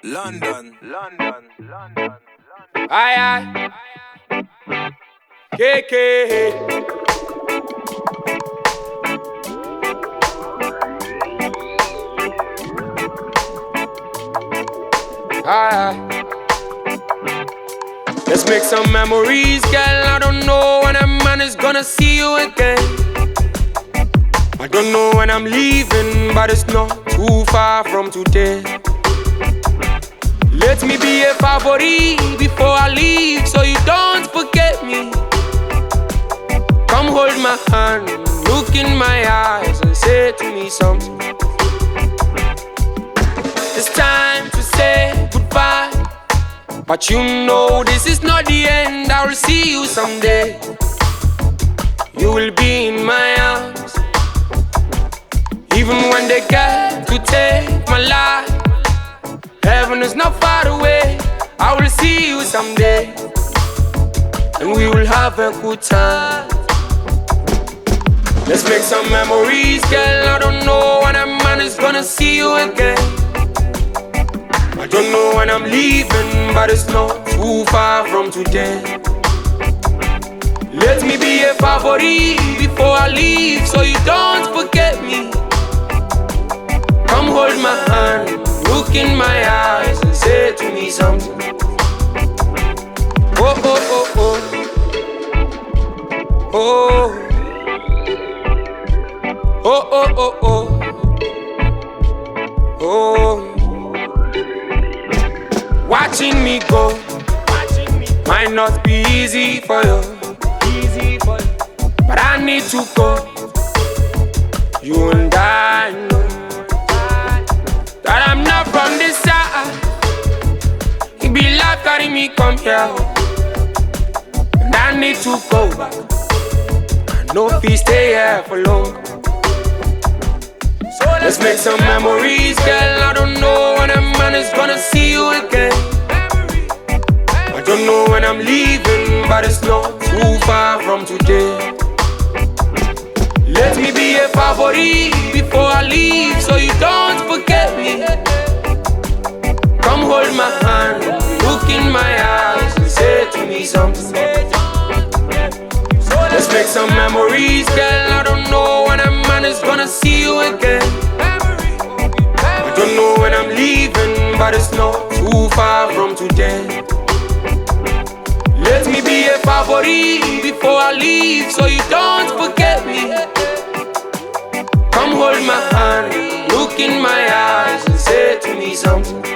London. Aye, KK. Aye. Let's make some memories, girl. I don't know when a man is gonna see you again. I don't know when I'm leaving, but it's not too far from today. Let me be a favorite before I leave, so you don't forget me. Come hold my hand, look in my eyes and say to me something. It's time to say goodbye, but you know this is not the end. I will see you someday. You will be in my arms, even when they get to take my life. Heaven is not far away. I will see you someday, and we will have a good time. Let's make some memories, girl. I don't know when a man is gonna see you again. I don't know when I'm leaving, but it's not too far from today. Let me be a favorite before I leave, so you don't forget me. Come hold my hand, look in my eyes and say to me something. Oh, oh, oh, oh. Oh. Oh, oh, oh, oh. Oh. Watching me go might not be easy for you, but I need to go. You and I know that I'm not from this side. It be like carrying me come here, and I need to go back. I know if we stay here for long. So let's make some memories, girl. I don't know when a man is gonna see you again. I don't know when I'm leaving, but it's not too far from today. Let me be a favorite before I leave, so you don't forget me. Come hold my hand, look in my eyes and say to me something. Let's make some memories, girl. I don't know when a man is gonna see you again. I don't know when I'm leaving, but it's not too far from today. Let me be a favorite before I leave, so you don't forget me. Come hold my hand, look in my eyes and say to me something.